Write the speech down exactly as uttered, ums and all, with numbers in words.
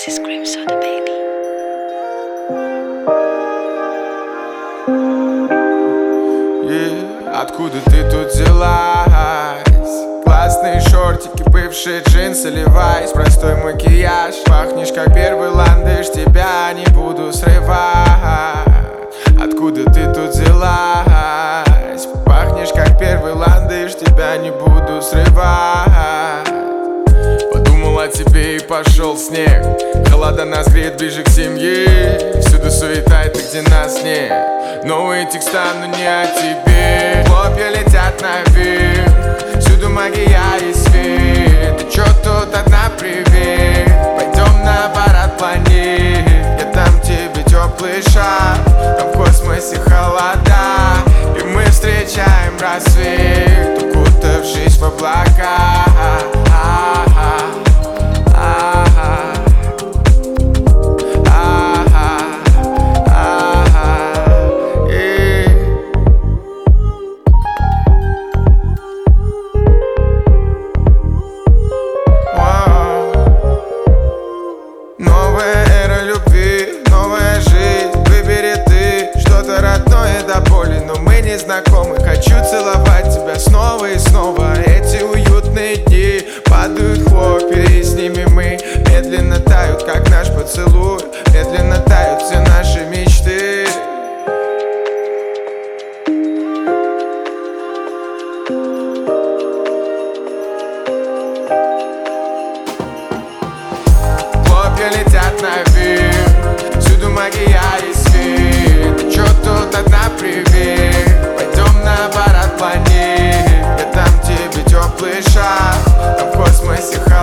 This is Cream Soda, baby. Yeah. Откуда ты тут взялась? Классные шортики, бывшие джинсы, левайс, простой макияж. Пахнешь как первый ландыш, тебя не буду срывать. Откуда ты тут взялась? Пахнешь как первый ландыш, тебя не буду срывать. Подумал о тебе и пошел снег. Холода нас греет ближе к семье. Всюду суета, это где нас нет. Новые текста, но не о тебе. Хлопья летят наверх, всюду магия и свет. Ты чё тут одна, привет? Пойдем на парад планет. Я дам тебе теплый шар. Там в космосе холода, и мы встречаем рассвет, укутавшись в облака. Знакомый, хочу целовать тебя снова и снова. Эти уютные дни падают хлопья, и с ними мы медленно тают, как наш поцелуй. Медленно тают все наши мечты. Хлопья летят наверх, всюду магия и свет. Ты чё тут одна, привет? Пойдем на парад планет. Я дам тебе теплый шар. Там в космосе